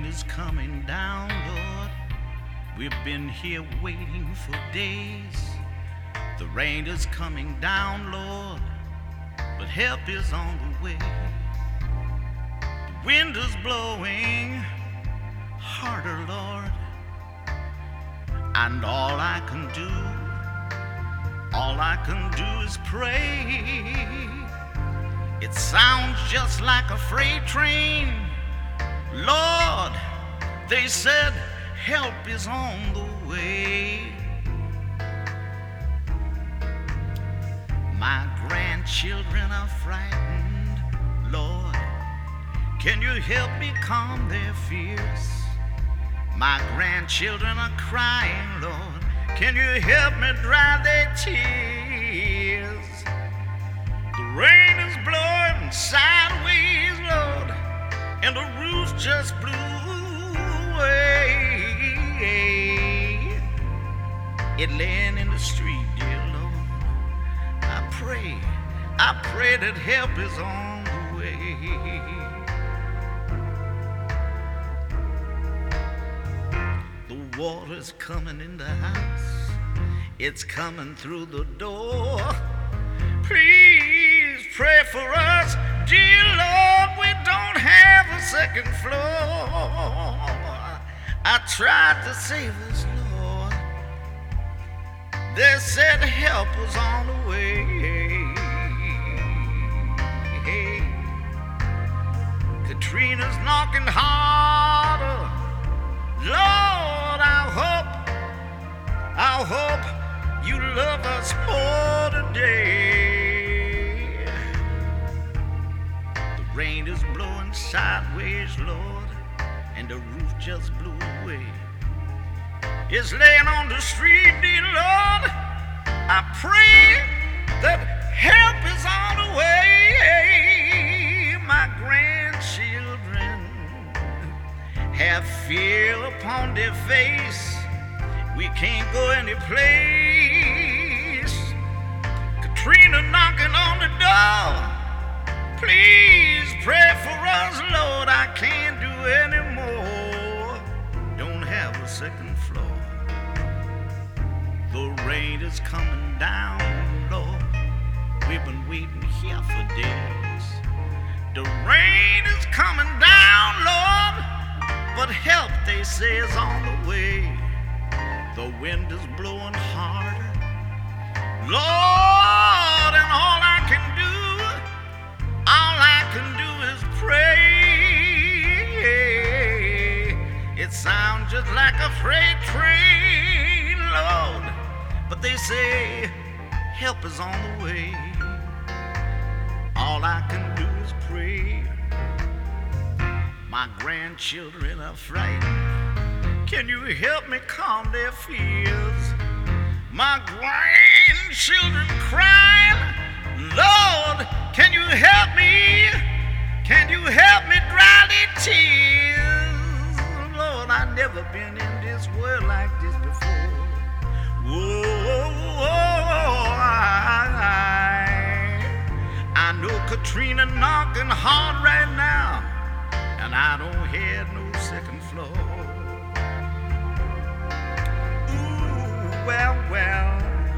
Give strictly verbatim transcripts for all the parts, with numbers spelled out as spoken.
is coming down, Lord. We've been here waiting for days. The rain is coming down, Lord, but help is on the way. The wind is blowing harder, Lord, and all I can do, all I can do is pray. It sounds just like a freight train, Lord. They said help is on the way. My grandchildren are frightened, Lord. Can you help me calm their fears? My grandchildren are crying, Lord. Can you help me dry their tears? The rain is blowing sideways, Lord, and the roof just blew away. It laying in the street, dear Lord. I pray, I pray that help is on the way. The water's coming in the house, it's coming through the door. Please pray for us, dear Lord, we don't have a second floor. I tried to save us, Lord. They said help was on the way. Katrina's knocking harder. Lord, I hope, I hope you love us more today. The rain is blowing sideways, Lord, and the roof just blew away. It's laying on the street, dear Lord. I pray that help is on the way. My grandchildren have fear upon their face. We can't go any place. Katrina knocking on the door. Please pray for us, Lord. I can't do anymore. Don't have a second floor. The rain is coming down, Lord. We've been waiting here for days. The rain is coming down, Lord, but help, they say, is on the way. The wind is blowing harder, Lord, and all I can do, all I can do is pray. It sounds just like a freight train, Lord, but they say help is on the way. All I can do is pray. My grandchildren are frightened. Can you help me calm their fears? My grandchildren crying, Lord, can you help me? Can you help me dry their tears? Lord, I've never been in this world like this before. Whoa, whoa, I, I know Katrina knocking hard right now, and I don't hear no second floor. Ooh, well, well,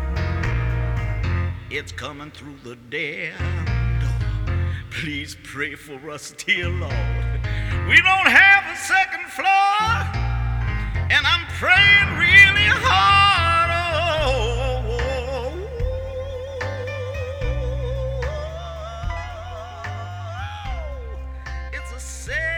it's coming through the damn door. Please pray for us, dear Lord. We don't have a second floor, and I'm praying really hard. Oh, oh, oh. It's a sad